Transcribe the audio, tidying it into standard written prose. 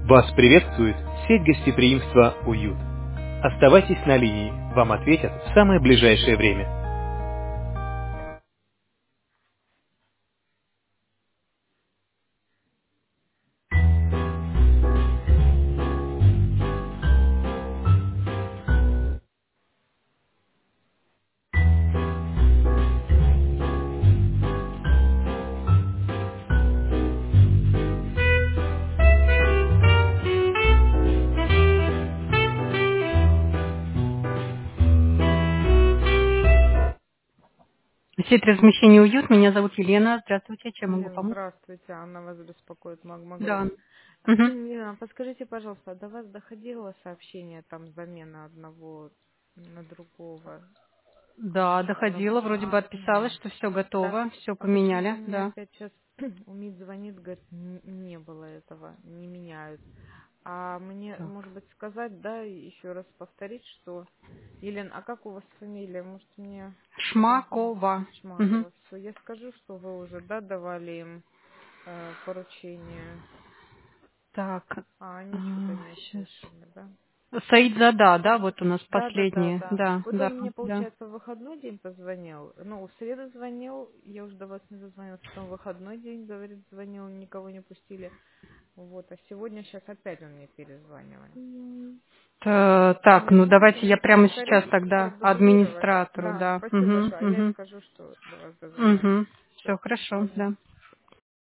Вас приветствует сеть гостеприимства «Уют». Оставайтесь на линии, вам ответят в самое ближайшее время. Сеть размещения «Уют». Меня зовут Елена. Здравствуйте. Чем могу Елена, помочь? здравствуйте. Анна вас беспокоит, Магмагрупп. Да. Мгм. Елена, подскажите, пожалуйста, до вас доходило сообщение, там, замена одного на другого? Да, доходила. Вроде бы отписалась, Мгм. что все Да. готово, все А почему-то поменяли. мне Да. опять сейчас УМИД звонит, говорит, не было этого, не меняют. А мне, Так. может быть, сказать, да, и еще раз повторить, что... Елена, а как у вас фамилия? Может, мне Шмакова. Мгм. Шмакова? Все, я скажу, что вы уже, да, давали им поручение. Так. А они что-то не Сейчас. услышали, да? Саид Зада, да, вот у нас Да, да, да, последние. да. Да, Вот да, он мне, да. получается, в выходной день позвонил. Ну, в среду звонил, я уже до вас не дозвонилась, потом в выходной день, говорит, звонил, никого не пустили. Вот, а сегодня сейчас опять он мне перезванивает. Так, Вы ну можете давайте я мне прямо сейчас повторить, тогда продублировать? администратору, Да, да. спасибо Угу, большое. А я им угу, скажу, что до вас дозвонились. угу. Все, Все до хорошо, свидания. да.